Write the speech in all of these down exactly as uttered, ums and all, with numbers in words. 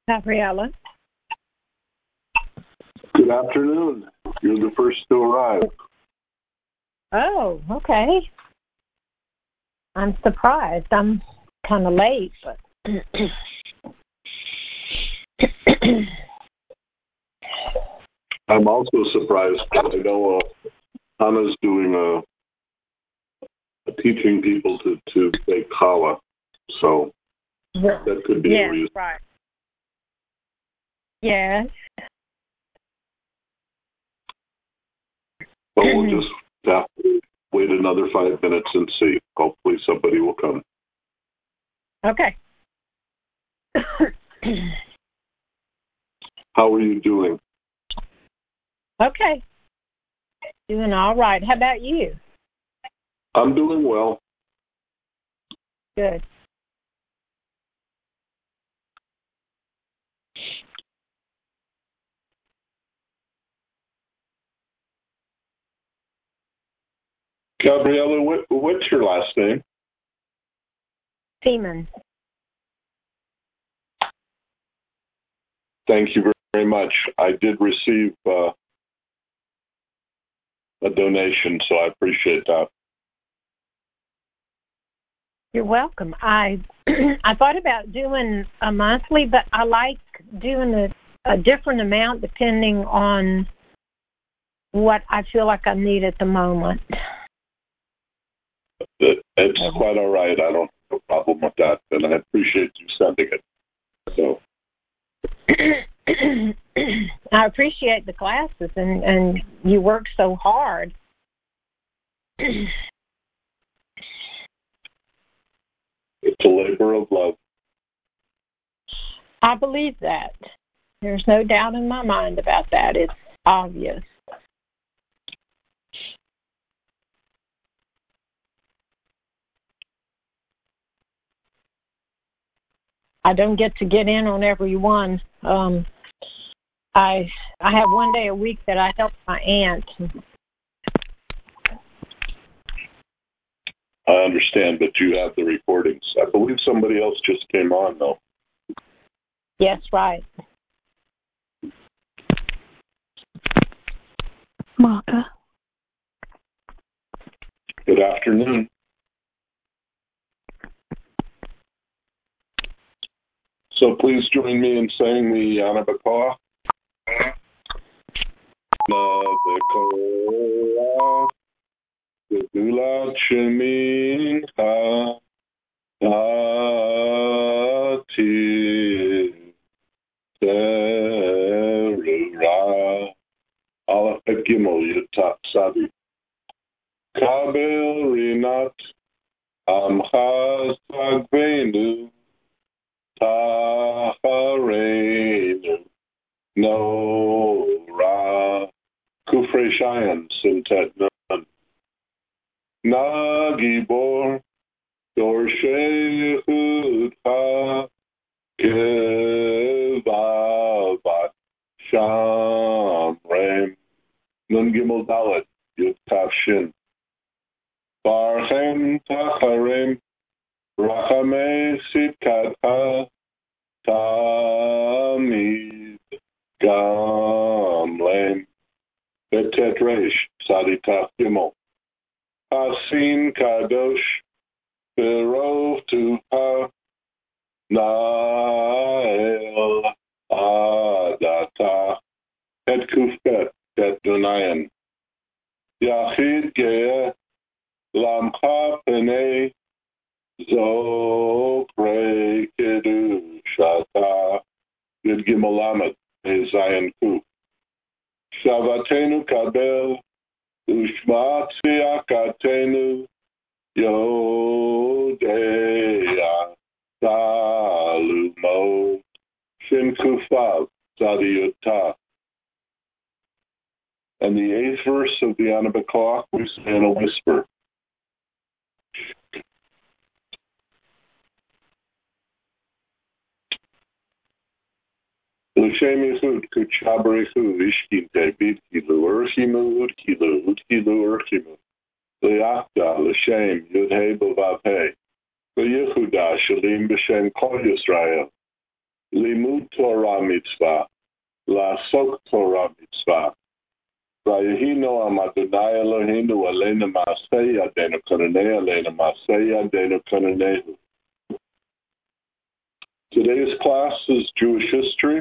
Gabriella. Good afternoon. You're the first to arrive. Oh, okay. I'm surprised. I'm kind of late, but I'm also surprised. I know uh, Anna's doing a, a teaching people to, to make challah, so that could be yes, a reason. right. Yes. But we'll just have to wait another five minutes and see. Hopefully somebody will come. Okay. How are you doing? Okay. Doing all right. How about you? I'm doing well. Good. Gabriella, what, what's your last name? Seaman. Thank you very much. I did receive uh, a donation, so I appreciate that. You're welcome. I I thought about doing a monthly, but I like doing a, a different amount depending on what I feel like I need at the moment. It, it's quite all right. I don't have a problem with that, and I appreciate you sending it. So I appreciate the classes, and, and you work so hard. It's a labor of love. I believe that. There's no doubt in my mind about that. It's obvious. I don't get to get in on every one. Um, I I have one day a week that I help my aunt. I understand, but you have the recordings. I believe somebody else just came on, though. Yes, right. Marka. Good afternoon. So please join me in saying the Ana B'Koach. Ana B'Koach, Gedulat Shemincha, Ativ Terura, Aleph Bet Gimel Yutat Sadi, Kabel Rinat, Amcha Sagvenu, Tachareinu, Nora, Kufre Shayan, Sintet Nun, Nagibor, Dorshe Hudha, Kevavat, Shamrem, Nun Gimel Dalet, Yud Tav Shin, Barchem Tacharem, Rachamei Sitkatha, Tamid Gamlem, Betet Reish, Sadi Taf Gimel, Hasin Kadosh, Berov Tuha, Nael Adata, Et Kufet, Et Dunayan, Yachid Ge'eh, Lamcha Penei, Zokre Kedushata, Yud Gimel Lamed, Zayin Kuf, Shavatenu Kabel, Ushma Tzviakatenu, Yodea, Salumo, Shin Kufav, Zadiyuta. And the eighth verse of the Ana B'Koach, we say in a whisper. L'shem yichud kutshabrechu vishkinte bitkilu urchimu utkilu utkilu urchimu l'yachda l'shem yudhei b'vavhei l'yichuda shalim b'shem kol Yisrael limud Torah mitzvah, la'asok Torah mitzvah. Vayehino am Adonai Eloheinu aleinu ma'aseh yadeinu konanei aleinu ma'aseh yadeinu konanehu. Today's class is Jewish history,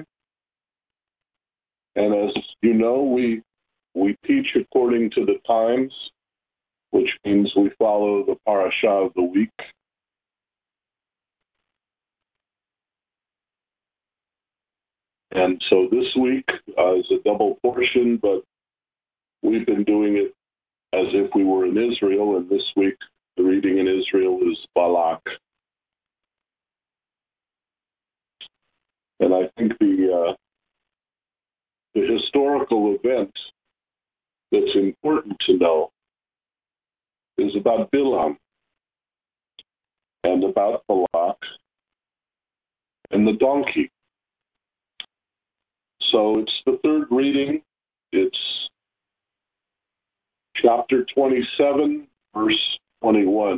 and as you know, we we teach according to the times, which means we follow the parasha of the week. And so this week uh, is a double portion, but we've been doing it as if we were in Israel, and this week the reading in Israel is Balak. And I think the uh, the historical event that's important to know is about Bilam and about Balak and the donkey. So it's the third reading. It's chapter twenty-seven, verse twenty-one.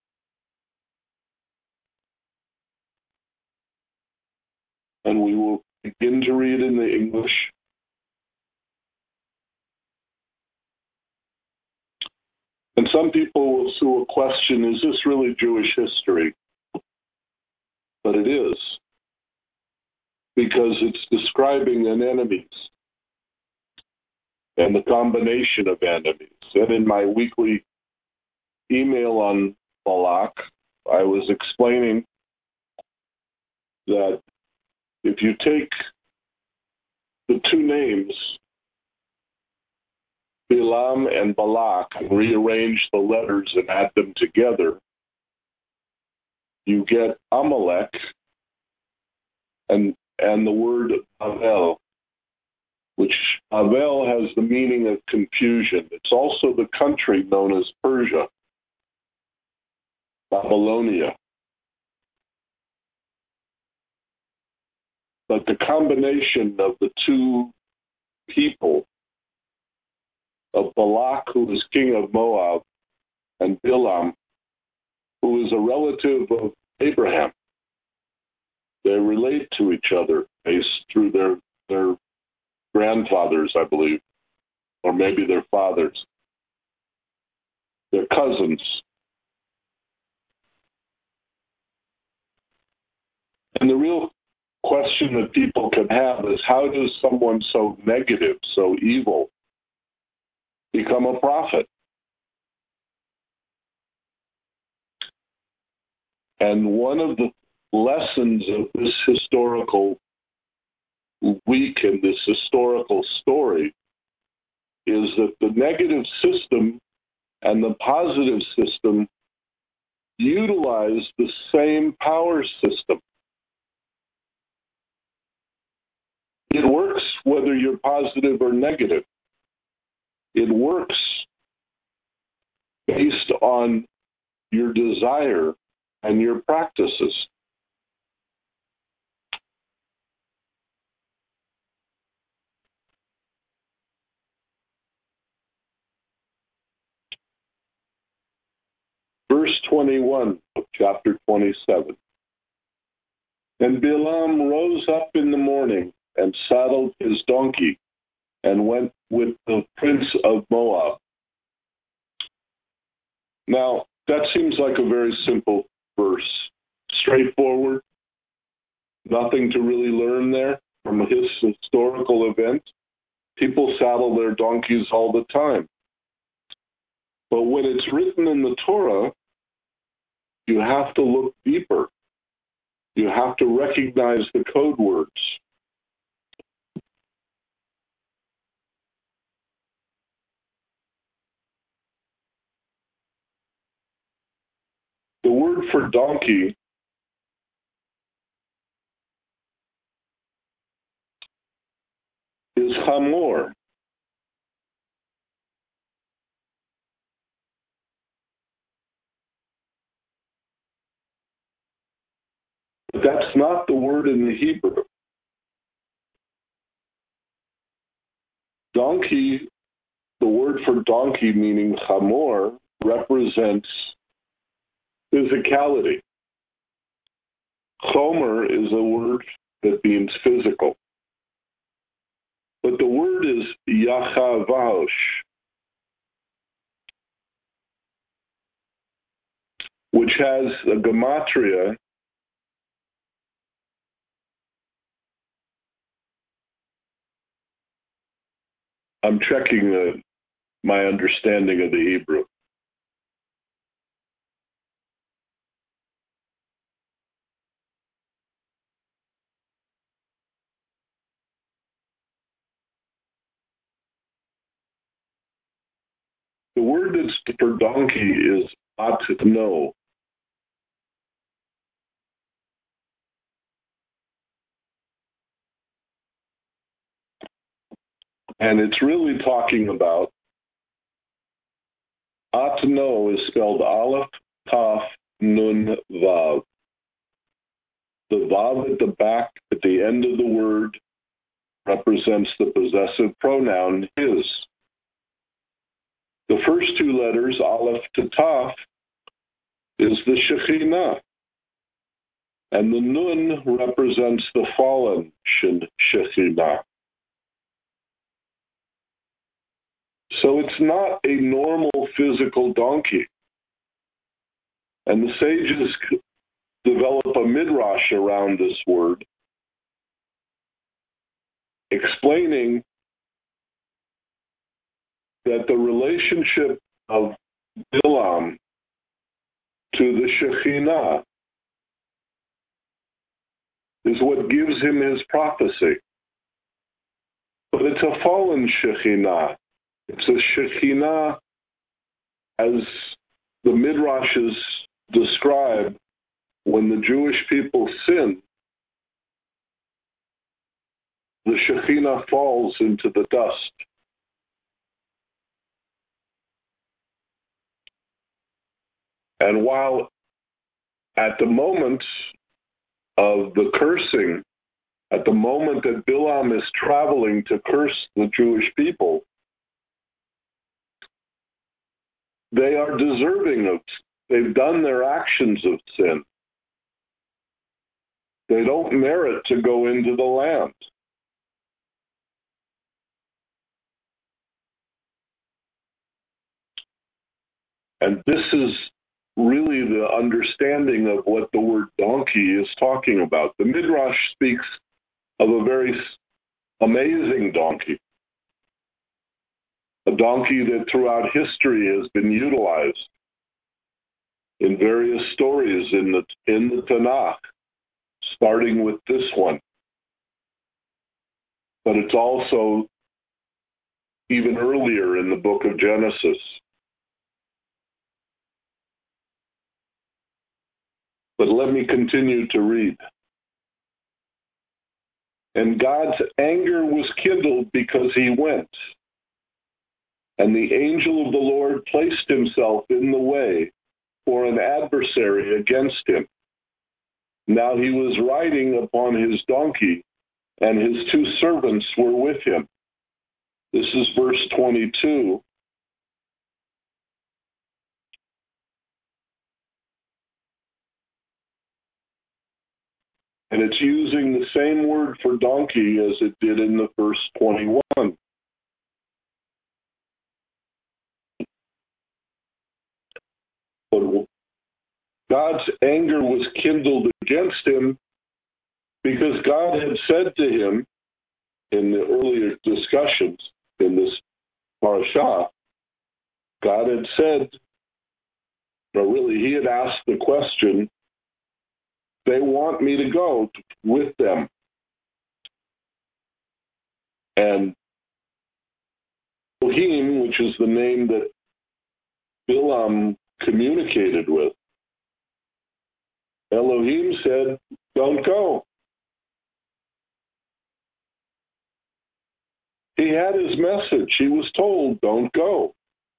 And we will begin to read in the English. And some people will still question, is this really Jewish history? But it is, because it's describing an enemies and the combination of enemies. And in my weekly email on Balak, I was explaining that if you take the two names, Bilam and Balak, and rearrange the letters and add them together, you get Amalek and and the word Avel, which Avel has the meaning of confusion. It's also the country known as Persia, Babylonia. But the combination of the two people, of Balak, who is king of Moab, and Bilam, who is a relative of Abraham, they relate to each other based through their, their grandfathers, I believe, or maybe their fathers. They're cousins. And the real question that people can have is, how does someone so negative, so evil, become a prophet? And one of the lessons of this historical week and this historical story is that the negative system and the positive system utilize the same power system. It works whether you're positive or negative. It works based on your desire and your practices. Verse twenty-one of chapter twenty-seven. And Bilam rose up in the morning and saddled his donkey and went with the prince of Moab. Now, that seems like a very simple verse. Straightforward. Nothing to really learn there from his historical event. People saddle their donkeys all the time. But when it's written in the Torah, you have to look deeper. You have to recognize the code words. The word for donkey is hamor. But that's not the word in the Hebrew. Donkey, the word for donkey meaning hamor, represents physicality. Chomer is a word that means physical. But the word is Yachavash, which has a gematria I'm checking the, my understanding of the Hebrew. The word that's for donkey is atno. And it's really talking about, atno is spelled Aleph, Taf, Nun, Vav. The Vav at the back, at the end of the word, represents the possessive pronoun his. The first two letters, Aleph to Taf, is the Shekhinah. And the Nun represents the fallen Shekhinah. So it's not a normal physical donkey. And the sages develop a midrash around this word, explaining that the relationship of Bilam to the Shekhinah is what gives him his prophecy. But it's a fallen Shekhinah. It's a Shekhinah, as the midrashes describe, when the Jewish people sin, the Shekhinah falls into the dust. And while at the moment of the cursing, at the moment that Bilam is traveling to curse the Jewish people, they are deserving of, they've done their actions of sin. They don't merit to go into the land. And this is really the understanding of what the word donkey is talking about. The Midrash speaks of a very amazing donkey, a donkey that throughout history has been utilized in various stories in the, in the Tanakh, starting with this one. But it's also even earlier in the book of Genesis. But let me continue to read. And God's anger was kindled because he went. And the angel of the Lord placed himself in the way for an adversary against him. Now he was riding upon his donkey, and his two servants were with him. This is verse twenty-two. And it's using the same word for donkey as it did in the verse twenty-one. But God's anger was kindled against him because God had said to him in the earlier discussions in this parashah, God had said, or really he had asked the question, they want me to go with them. And Elohim, which is the name that Bilam communicated with, Elohim said, don't go. He had his message. He was told, don't go.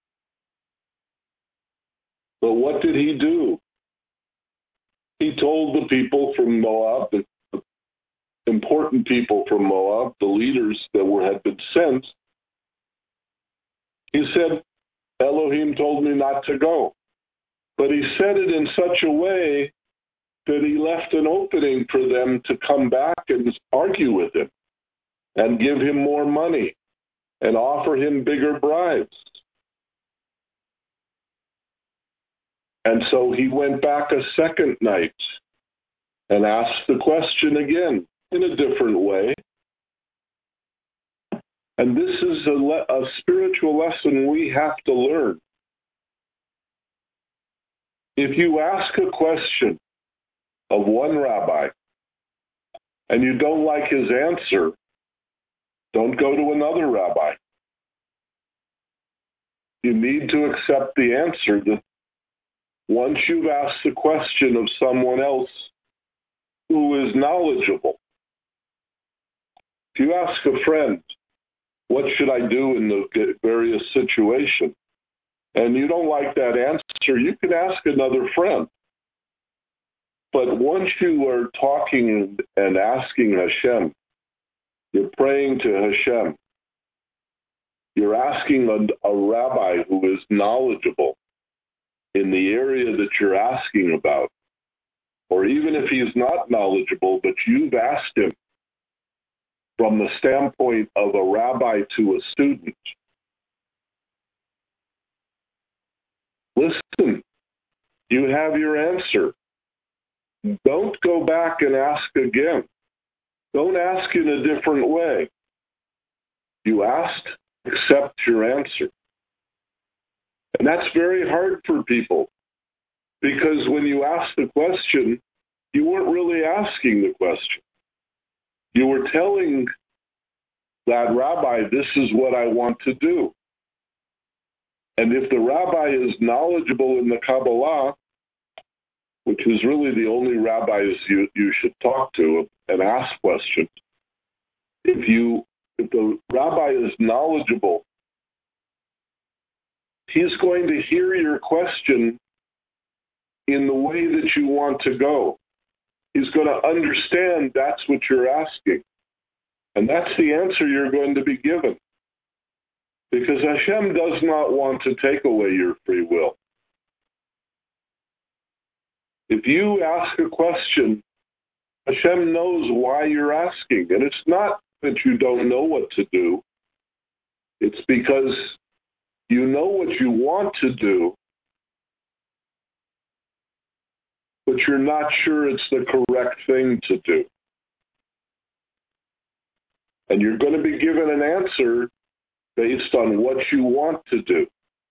But what did he do? He told the people from Moab, the important people from Moab, the leaders that were had been sent, he said, Elohim told me not to go. But he said it in such a way that he left an opening for them to come back and argue with him and give him more money and offer him bigger bribes. And so he went back a second night and asked the question again in a different way. And this is a, le- a spiritual lesson we have to learn. If you ask a question of one rabbi and you don't like his answer, don't go to another rabbi. You need to accept the answer that once you've asked the question of someone else who is knowledgeable. If you ask a friend, what should I do in the various situations? And you don't like that answer, you can ask another friend. But once you are talking and asking Hashem, you're praying to Hashem, you're asking a, a rabbi who is knowledgeable in the area that you're asking about, or even if he's not knowledgeable, but you've asked him from the standpoint of a rabbi to a student. Listen, you have your answer. Don't go back and ask again. Don't ask in a different way. You asked, accept your answer. And that's very hard for people because when you ask the question, you weren't really asking the question. You were telling that rabbi, this is what I want to do. And if the rabbi is knowledgeable in the Kabbalah, which is really the only rabbis you, you should talk to and ask questions, if you if the rabbi is knowledgeable, he's going to hear your question in the way that you want to go. He's going to understand that's what you're asking. And that's the answer you're going to be given. Because Hashem does not want to take away your free will. If you ask a question, Hashem knows why you're asking. And it's not that you don't know what to do. It's because you know what you want to do, but you're not sure it's the correct thing to do. And you're going to be given an answer based on what you want to do.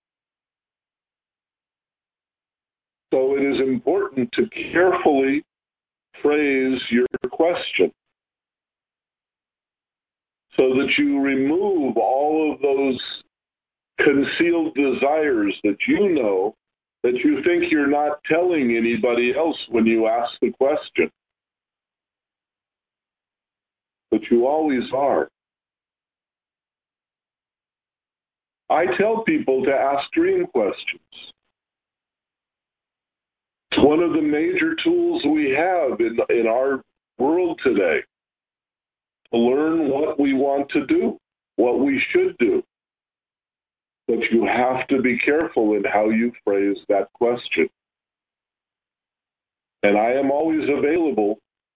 So it is important to carefully phrase your question so that you remove all of those concealed desires that you know that you think you're not telling anybody else when you ask the question. But you always are. I tell people to ask dream questions. It's one of the major tools we have in, in our world today to learn what we want to do, what we should do. But you have to be careful in how you phrase that question. And I am always available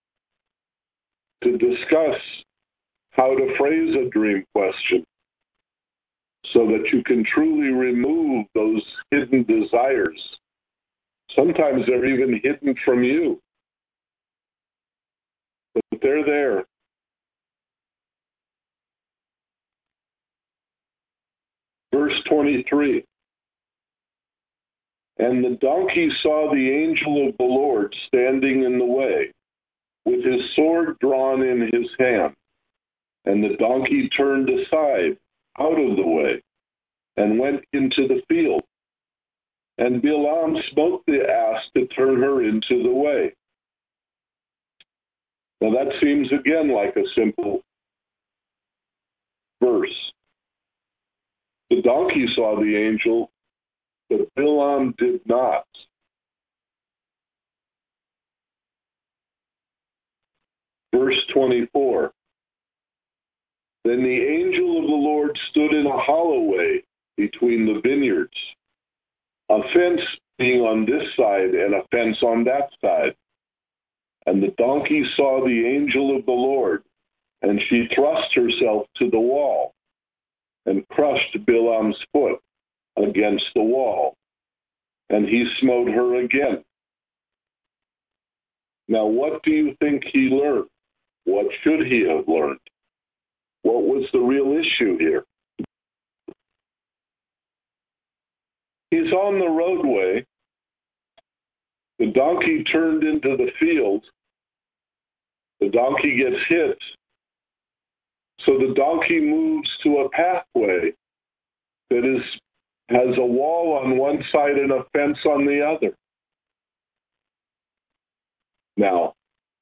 to discuss how to phrase a dream question so that you can truly remove those hidden desires. Sometimes they're even hidden from you, but they're there. Verse twenty-three, and the donkey saw the angel of the Lord standing in the way, with his sword drawn in his hand. And the donkey turned aside out of the way and went into the field. And Bilam smote the ass to turn her into the way. Now that seems again like a simple verse. The donkey saw the angel, but Bilam did not. Verse twenty-four. Then the angel of the Lord stood in a hollow way between the vineyards, a fence being on this side and a fence on that side. And the donkey saw the angel of the Lord, and she thrust herself to the wall and crushed Bilam's foot against the wall, and he smote her again. Now, what do you think he learned? What should he have learned? What was the real issue here? He's on the roadway. The donkey turned into the field. The donkey gets hit. So the donkey moves to a pathway that is has a wall on one side and a fence on the other. Now,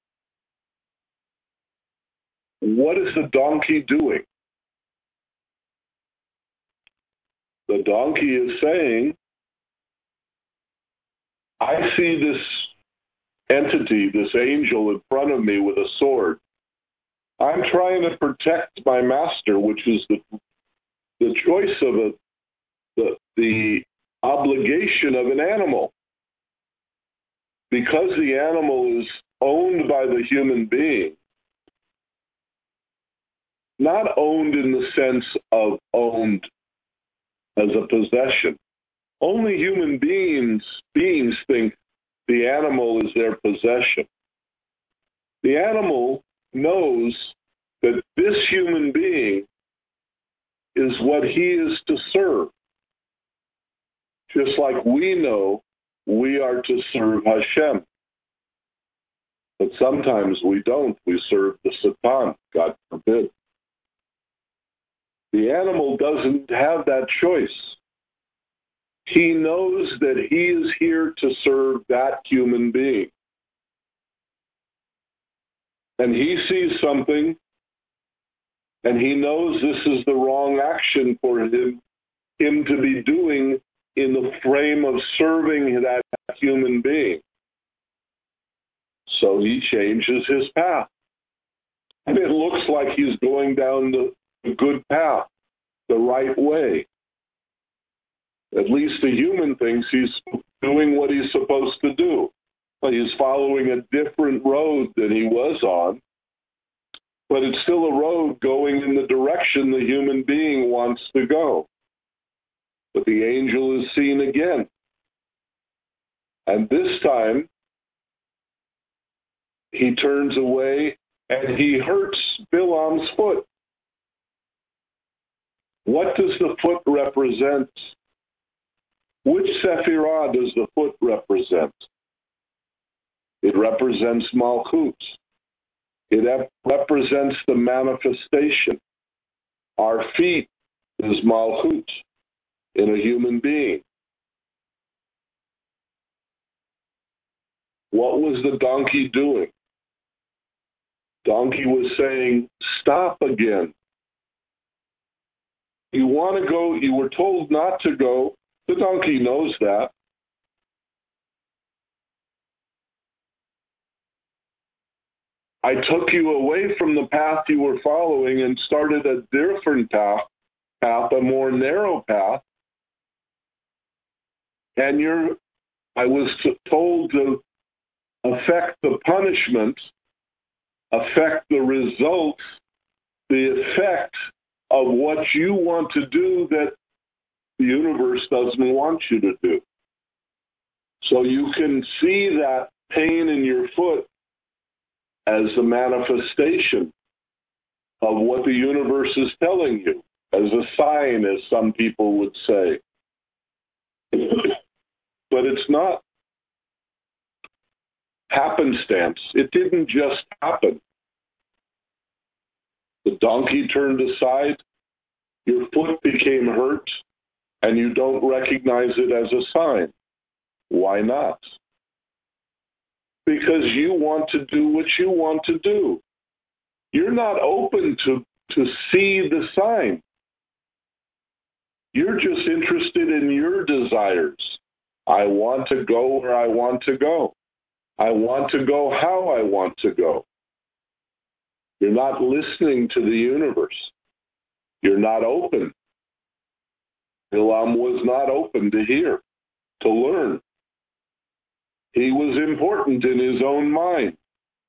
what is the donkey doing? The donkey is saying, I see this entity, this angel in front of me with a sword. I'm trying to protect my master, which is the the choice of a the the obligation of an animal. Because the animal is owned by the human being, not owned in the sense of owned as a possession. Only human beings beings think the animal is their possession. The animal knows that this human being is what he is to serve. Just like we know we are to serve Hashem. But sometimes we don't. We serve the Satan, God forbid. The animal doesn't have that choice. He knows that he is here to serve that human being. And he sees something, and he knows this is the wrong action for him, him to be doing in the frame of serving that human being. So he changes his path. And it looks like he's going down the, the good path, the right way. At least the human thinks he's doing what he's supposed to do. Well, he's following a different road than he was on, but it's still a road going in the direction the human being wants to go. But the angel is seen again. And this time, he turns away and he hurts Bilam's foot. What does the foot represent? Which sephirah does the foot represent? It represents Malchut. It represents the manifestation. Our feet is Malchut in a human being. What was the donkey doing? Donkey was saying, stop again. You want to go, you were told not to go. The donkey knows that. I took you away from the path you were following and started a different path, path, a more narrow path. And you're, I was told to affect the punishment, affect the results, the effect of what you want to do that the universe doesn't want you to do. So you can see that pain in your foot as a manifestation of what the universe is telling you, as a sign, as some people would say. But it's not happenstance. It didn't just happen. The donkey turned aside, your foot became hurt, and you don't recognize it as a sign. Why not? Because you want to do what you want to do. You're not open to, to see the sign. You're just interested in your desires. I want to go where I want to go. I want to go how I want to go. You're not listening to the universe. You're not open. Bilam was not open to hear, to learn. He was important in his own mind.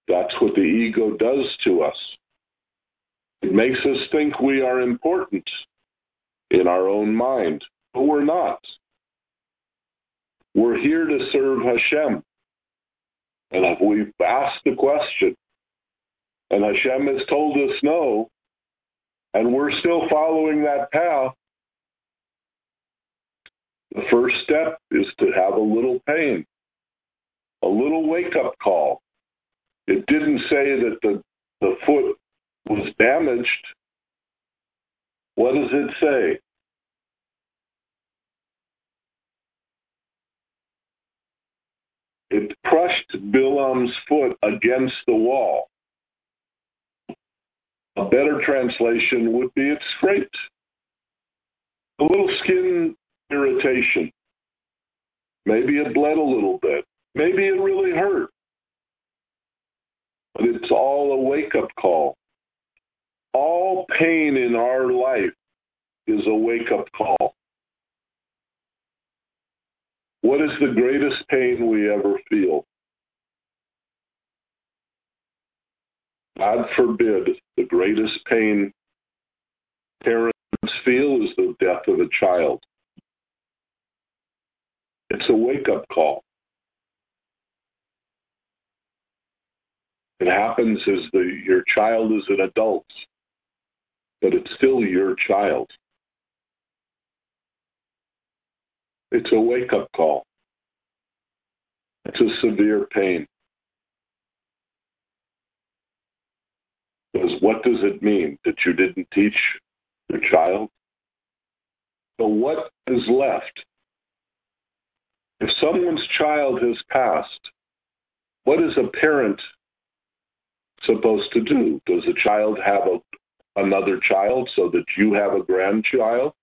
That's what the ego does to us. It makes us think we are important in our own mind, but we're not. We're here to serve Hashem. And if we've asked the question, and Hashem has told us no, and we're still following that path, the first step is to have a little pain, a little wake-up call. It didn't say that the, the foot was damaged. What does it say? It crushed Bilam's foot against the wall. A better translation would be it scraped. A little skin irritation. Maybe it bled a little bit. Maybe it really hurt. But it's all a wake-up call. All pain in our life is a wake-up call. What is the greatest pain we ever feel? God forbid, the greatest pain parents feel is the death of a child. It's a wake-up call. It happens as the, your child is an adult, but it's still your child. It's a wake-up call. It's a severe pain. Because what does it mean? That you didn't teach your child? So what is left? If someone's child has passed, what is a parent supposed to do? Does a child have a, another child so that you have a grandchild?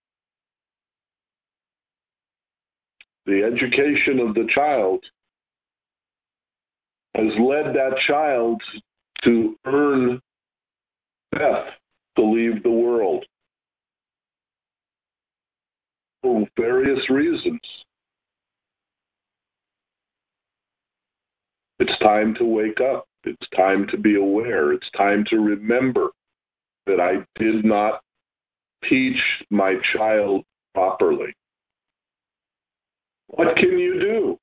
The education of the child has led that child to earn death, to leave the world for various reasons. It's time to wake up. It's time to be aware. It's time to remember that I did not teach my child properly. What can you do?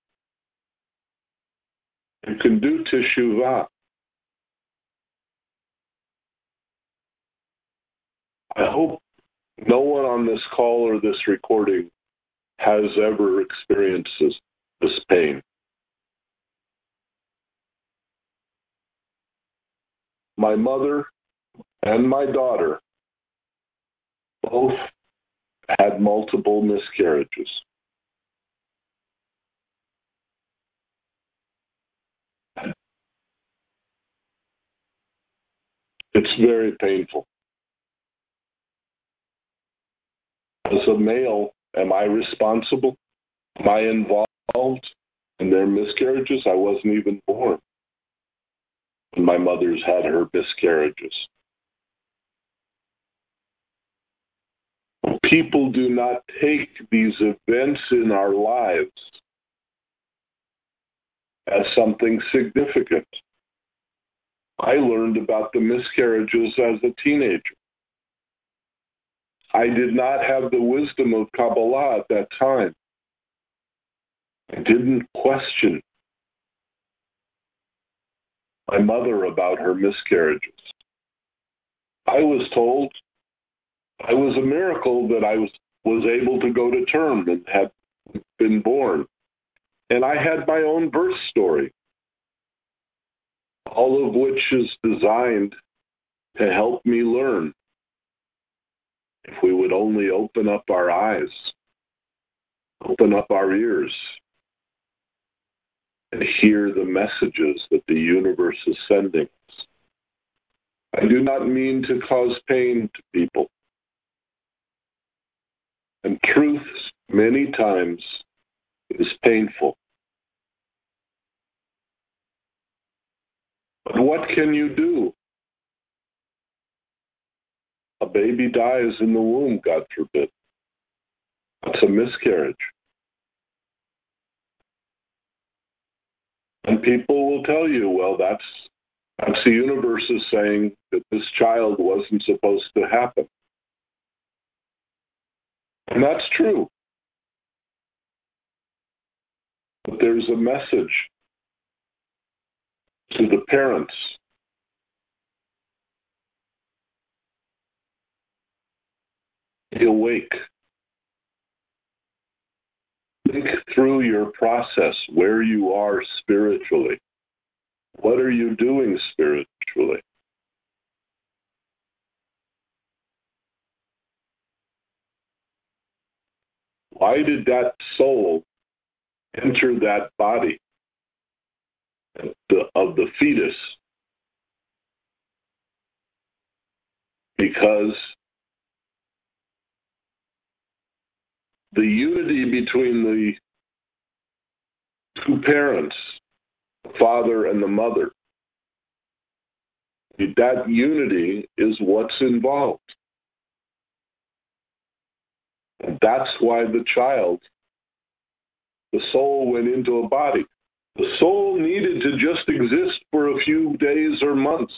You can do teshuvah. I hope no one on this call or this recording has ever experienced this, this pain. My mother and my daughter both had multiple miscarriages. It's very painful. As a male, am I responsible? Am I involved in their miscarriages? I wasn't even born when my mother's had her miscarriages. People do not take these events in our lives as something significant. I learned about the miscarriages as a teenager. I did not have the wisdom of Kabbalah at that time. I didn't question my mother about her miscarriages. I was told I was a miracle that I was, was able to go to term and had been born. And I had my own birth story, all of which is designed to help me learn. If we would only open up our eyes, open up our ears, and hear the messages that the universe is sending us. I do not mean to cause pain to people. And truth, many times, is painful. But what can you do? A baby dies in the womb, God forbid. That's a miscarriage. And people will tell you, well, that's That's the universe is saying that this child wasn't supposed to happen. And that's true. But there's a message to the parents. Be awake. Think through your process, where you are spiritually. What are you doing spiritually? Why did that soul enter that body of the, of the fetus? Because the unity between the two parents, the father and the mother, that unity is what's involved. And that's why the child, the soul went into a body. The soul needed to just exist for a few days or months.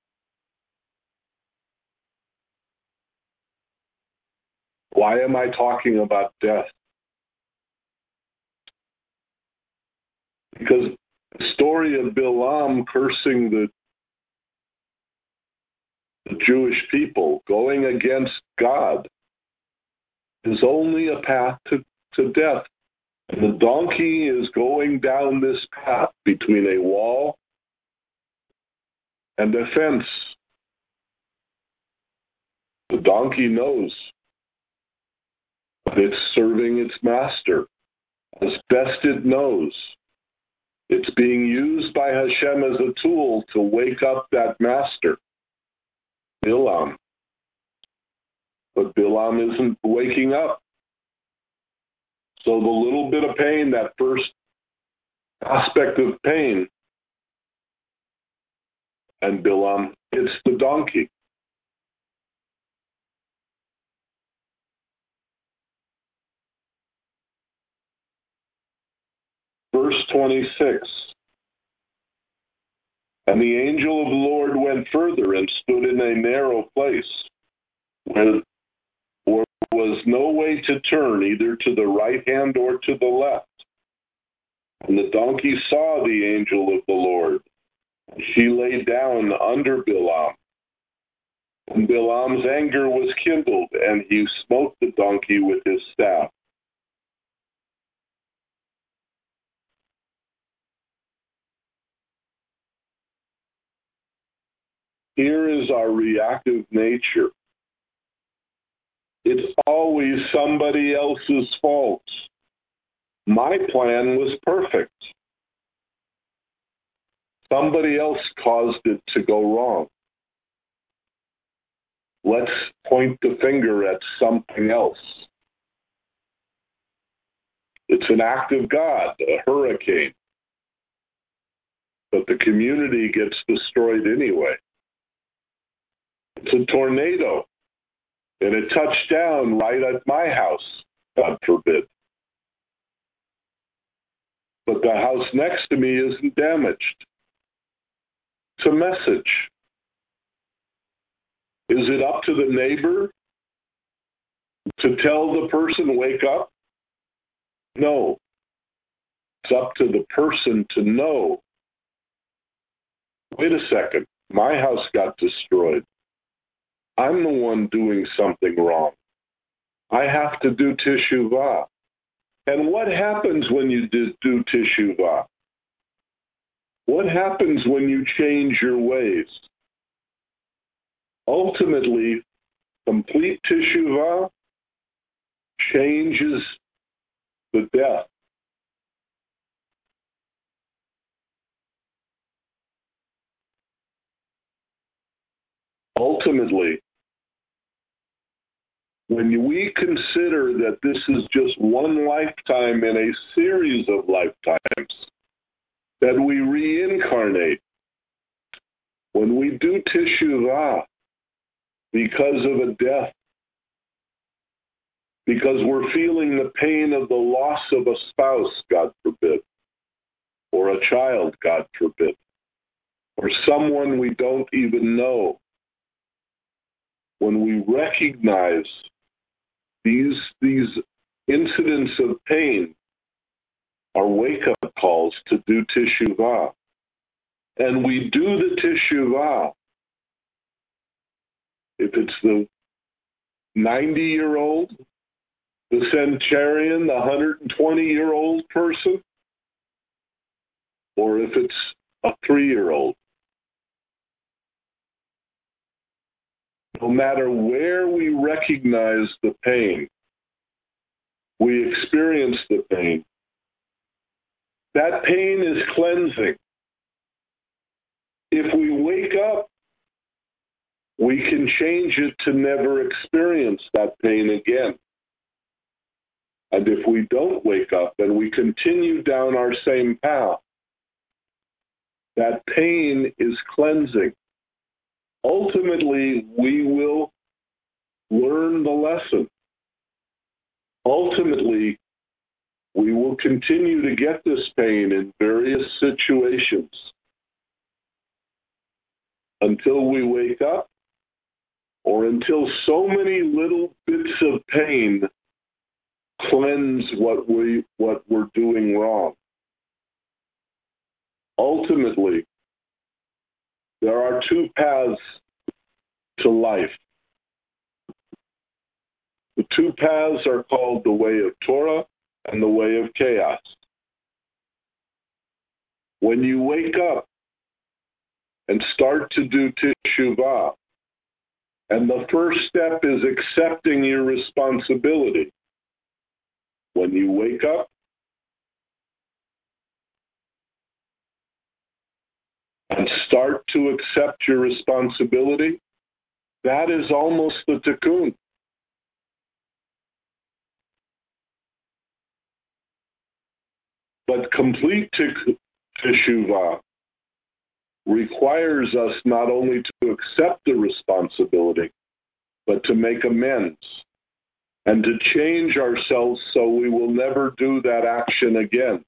Why am I talking about death? Because the story of Bilam cursing the, the Jewish people, going against God, is only a path to, to death. And the donkey is going down this path between a wall and a fence. The donkey knows that it's serving its master as best it knows. It's being used by Hashem as a tool to wake up that master, Bilam. But Bilam isn't waking up. So the little bit of pain, that first aspect of pain, and Bilam hits the donkey. Verse twenty-six. And the angel of the Lord went further and stood in a narrow place where there was no way to turn either to the right hand or to the left. And the donkey saw the angel of the Lord. She lay down under Bilam. And Bilam's anger was kindled, and he smote the donkey with his staff. Here is our reactive nature. It's always somebody else's fault. My plan was perfect. Somebody else caused it to go wrong. Let's point the finger at something else. It's an act of God, a hurricane. But the community gets destroyed anyway. It's a tornado. And it touched down right at my house, God forbid. But the house next to me isn't damaged. It's a message. Is it up to the neighbor to tell the person, wake up? No. It's up to the person to know, wait a second, my house got destroyed. I'm the one doing something wrong. I have to do teshuvah. And what happens when you do, do teshuvah? What happens when you change your ways? Ultimately, complete teshuvah changes the death. Ultimately, when we consider that this is just one lifetime in a series of lifetimes, that we reincarnate, when we do teshuvah because of a death, because we're feeling the pain of the loss of a spouse, God forbid, or a child, God forbid, or someone we don't even know, when we recognize these, these incidents of pain are wake-up calls to do teshuvah. And we do the teshuvah. If it's the ninety-year-old, the centurion, the one hundred twenty-year-old person, or if it's a three-year-old. No matter where we recognize the pain, we experience the pain, that pain is cleansing. If we wake up, we can change it to never experience that pain again. And if we don't wake up and we continue down our same path, that pain is cleansing. Ultimately, we will learn the lesson. Ultimately, we will continue to get this pain in various situations until we wake up, or until so many little bits of pain cleanse what we what we're doing wrong. Ultimately, there are two paths to life. The two paths are called the way of Torah and the way of chaos. When you wake up and start to do teshuvah, and the first step is accepting your responsibility. When you wake up, and start to accept your responsibility, that is almost the tikkun. But complete teshuvah requires us not only to accept the responsibility, but to make amends and to change ourselves so we will never do that action again.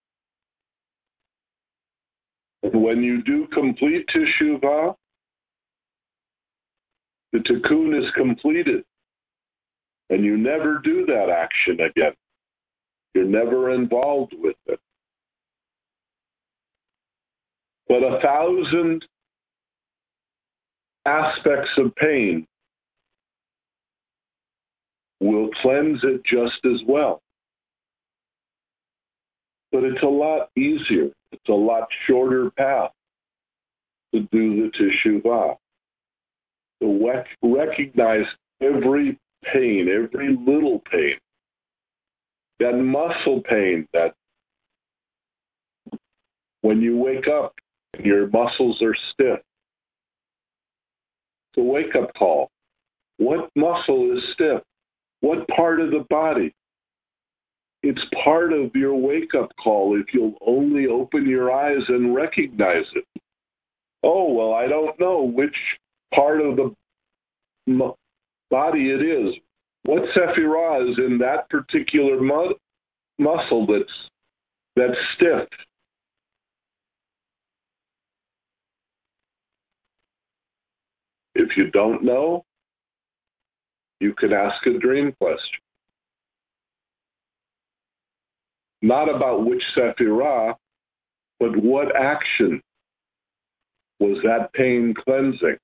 And when you do complete teshuvah, the tikkun is completed, and you never do that action again. You're never involved with it. But a thousand aspects of pain will cleanse it just as well. But it's a lot easier. It's a lot shorter path to do the teshuvah. To rec- recognize every pain, every little pain, that muscle pain that when you wake up and your muscles are stiff. It's a wake-up call. What muscle is stiff? What part of the body? It's part of your wake-up call if you'll only open your eyes and recognize it. Oh, well, I don't know which part of the mu- body it is. What sephirah is in that particular mu- muscle that's, that's stiff? If you don't know, you can ask a dream question. Not about which sephirah, but what action was that pain cleansing?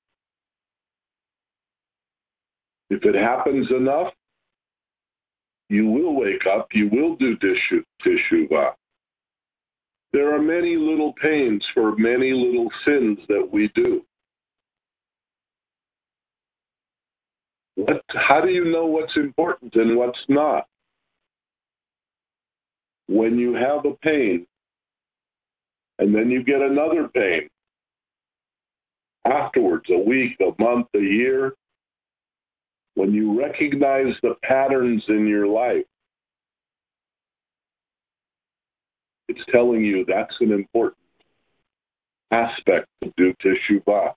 If it happens enough, you will wake up, you will do teshuvah. There are many little pains for many little sins that we do. What, how do you know what's important and what's not? When you have a pain, and then you get another pain, afterwards, a week, a month, a year, when you recognize the patterns in your life, it's telling you that's an important aspect to do teshuvah.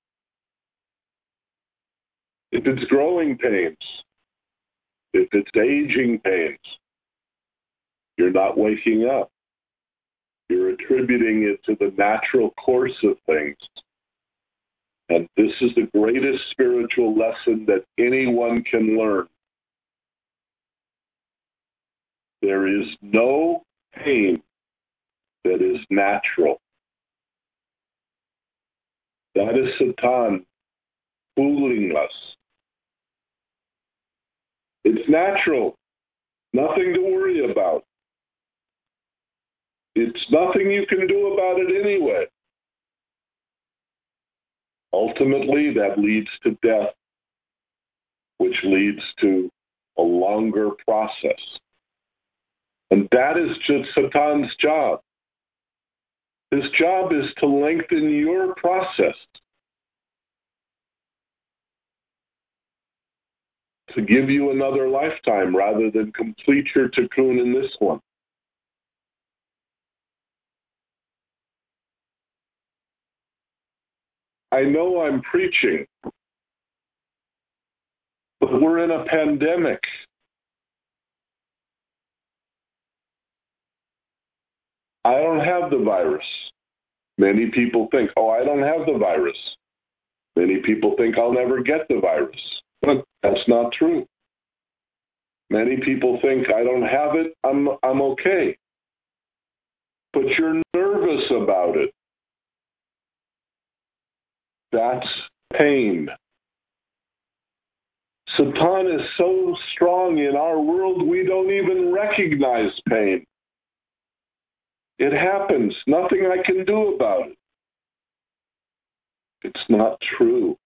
If it's growing pains, if it's aging pains, you're not waking up. You're attributing it to the natural course of things. And this is the greatest spiritual lesson that anyone can learn. There is no pain that is natural. That is Satan fooling us. It's natural. Nothing to worry about. It's nothing you can do about it anyway. Ultimately, that leads to death, which leads to a longer process. And that is just Satan's job. His job is to lengthen your process, to give you another lifetime rather than complete your cocoon in this one. I know I'm preaching, but we're in a pandemic. I don't have the virus. Many people think, oh, I don't have the virus. Many people think I'll never get the virus. But that's not true. Many people think I don't have it, I'm I'm okay. But you're nervous about it. That's pain. Satan is so strong in our world, we don't even recognize pain. It happens. Nothing I can do about it. It's not true.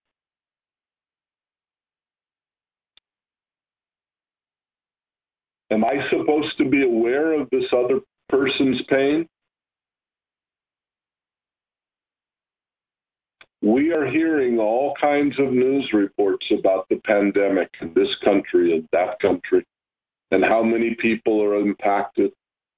Am I supposed to be aware of this other person's pain? We are hearing all kinds of news reports about the pandemic in this country and that country, and how many people are impacted.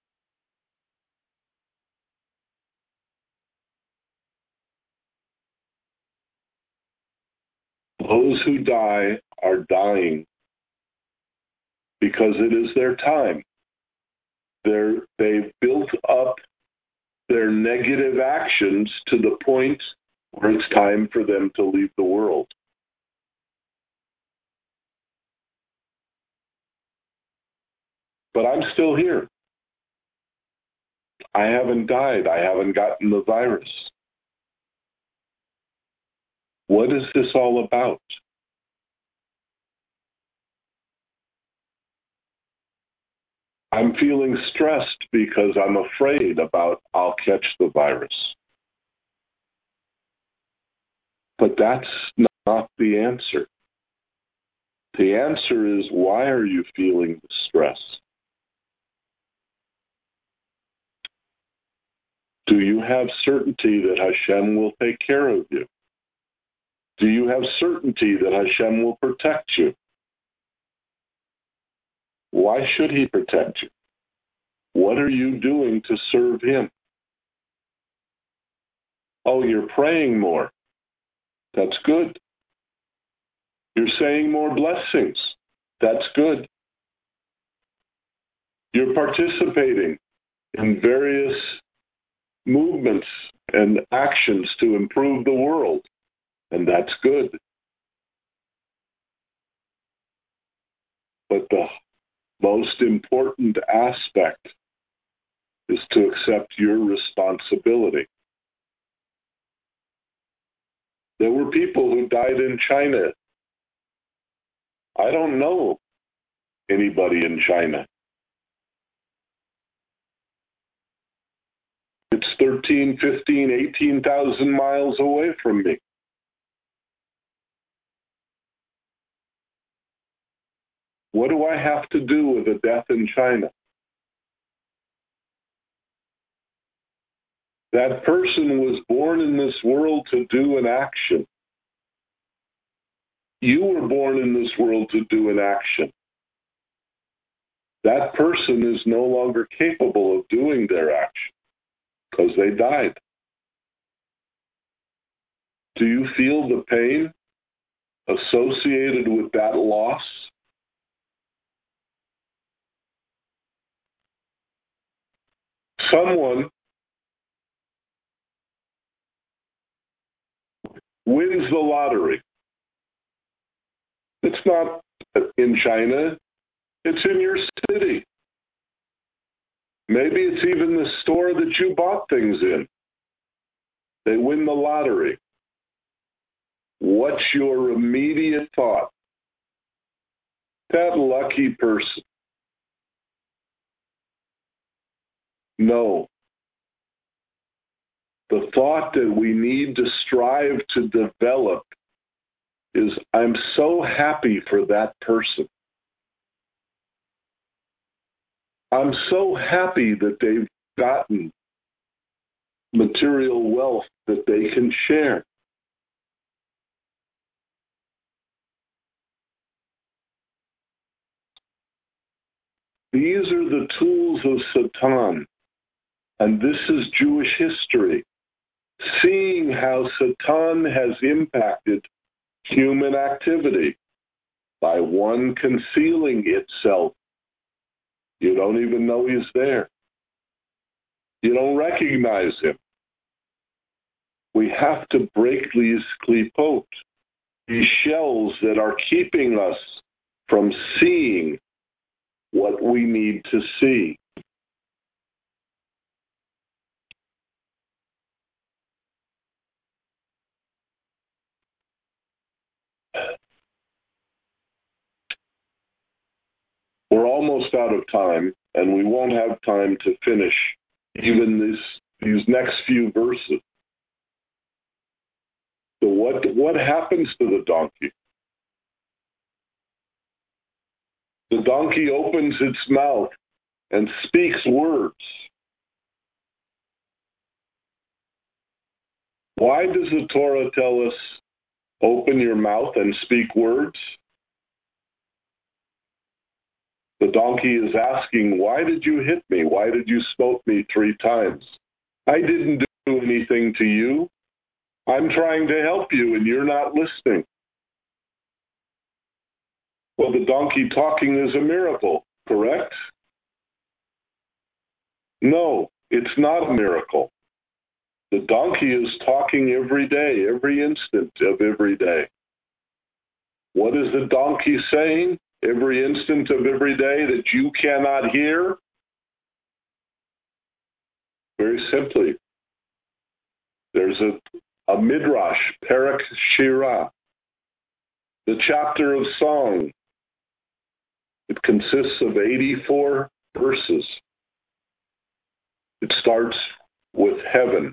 Those who die are dying because it is their time. They're, they've built up their negative actions to the point where it's time for them to leave the world. But I'm still here. I haven't died. I haven't gotten the virus. What is this all about? I'm feeling stressed because I'm afraid about I'll catch the virus. But that's not the answer. The answer is, why are you feeling the stress? Do you have certainty that Hashem will take care of you? Do you have certainty that Hashem will protect you? Why should he protect you? What are you doing to serve him? Oh, you're praying more. That's good. You're saying more blessings. That's good. You're participating in various movements and actions to improve the world, and that's good. But the most important aspect is to accept your responsibility. There were people who died in China. I don't know anybody in China. It's thirteen, fifteen, eighteen thousand miles away from me. What do I have to do with a death in China? That person was born in this world to do an action. You were born in this world to do an action. That person is no longer capable of doing their action because they died. Do you feel the pain associated with that loss? Someone wins the lottery. It's not in China, it's in your city. Maybe it's even the store that you bought things in. They win the lottery. What's your immediate thought? That lucky person. No. The thought that we need to strive to develop is, I'm so happy for that person. I'm so happy that they've gotten material wealth that they can share. These are the tools of Satan, and this is Jewish history. Seeing how Satan has impacted human activity by one concealing itself. You don't even know he's there. You don't recognize him. We have to break these klipot, these shells that are keeping us from seeing what we need to see. We're almost out of time, and we won't have time to finish even this, these next few verses. So what, what happens to the donkey? The donkey opens its mouth and speaks words. Why does the Torah tell us, open your mouth and speak words? The donkey is asking, why did you hit me? Why did you smote me three times? I didn't do anything to you. I'm trying to help you and you're not listening. Well, the donkey talking is a miracle, correct? No, it's not a miracle. The donkey is talking every day, every instant of every day. What is the donkey saying every instant of every day that you cannot hear? Very simply, there's a, a midrash, Perek Shirah, the chapter of song. It consists of eighty-four verses. It starts with heaven,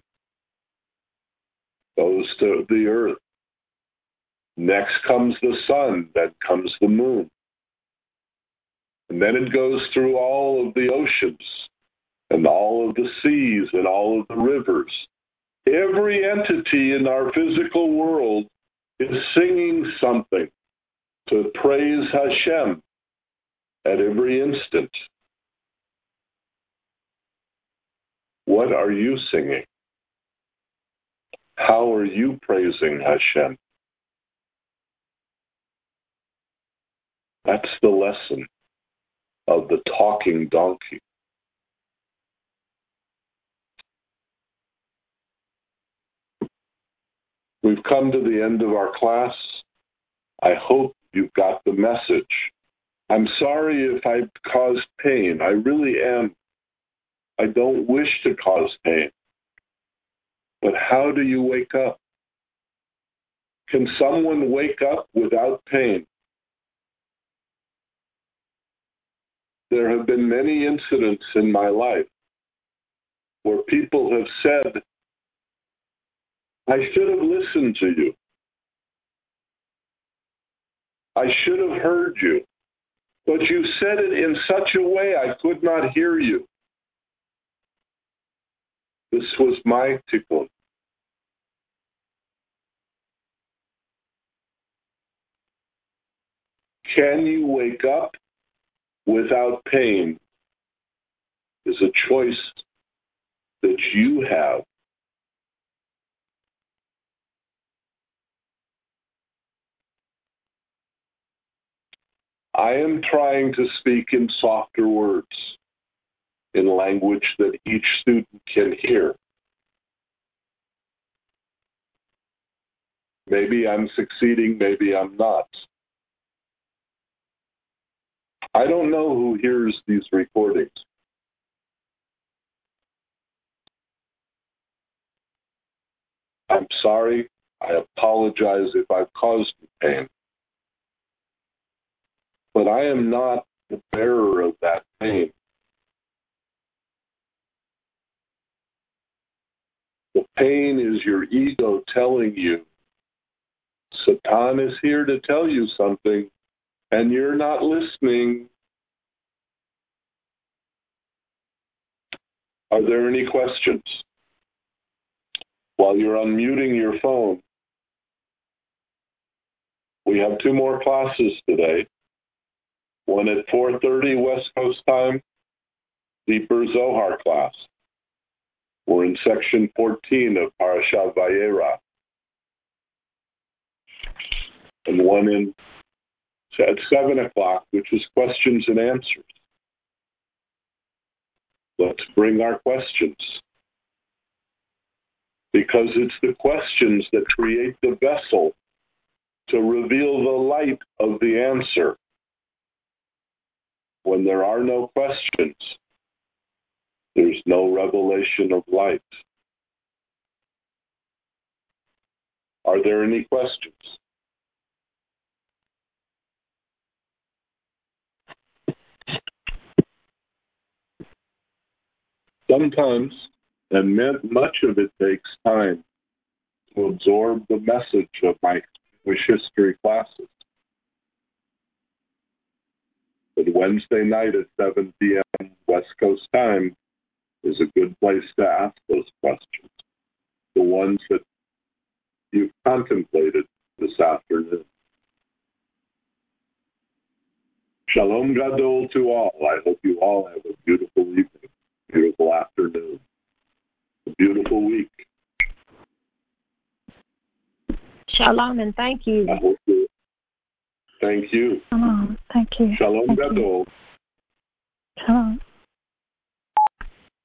goes to the earth. Next comes the sun, then comes the moon. And then it goes through all of the oceans and all of the seas and all of the rivers. Every entity in our physical world is singing something to praise Hashem at every instant. What are you singing? How are you praising Hashem? That's the lesson of the talking donkey. We've come to the end of our class. I hope you've got the message. I'm sorry if I caused pain. I really am. I don't wish to cause pain. But how do you wake up? Can someone wake up without pain? There have been many incidents in my life where people have said, I should have listened to you. I should have heard you. But you said it in such a way I could not hear you. This was my tikkun. Can you wake up without pain? Is a choice that you have. I am trying to speak in softer words, in language that each student can hear. Maybe I'm succeeding, maybe I'm not. I don't know who hears these recordings. I'm sorry. I apologize if I've caused you pain. But I am not the bearer of that pain. The pain is your ego telling you, Satan is here to tell you something, and you're not listening. Are there any questions? While you're unmuting your phone, we have two more classes today. One at four thirty West Coast time, Deeper Zohar class. We're in section fourteen of Parashat Vayera. And one in at seven o'clock, which is questions and answers. Let's bring our questions. Because it's the questions that create the vessel to reveal the light of the answer. When there are no questions, there's no revelation of light. Are there any questions? Sometimes, and much of it takes time to absorb the message of my Jewish history classes. But Wednesday night at seven p.m. West Coast time is a good place to ask those questions, the ones that you've contemplated this afternoon. Shalom Gadol to all. I hope you all have a beautiful evening, beautiful afternoon, a beautiful week. Shalom and thank you. I hope you. Thank you. Shalom. Thank you. Shalom thank Gadol. You. Shalom.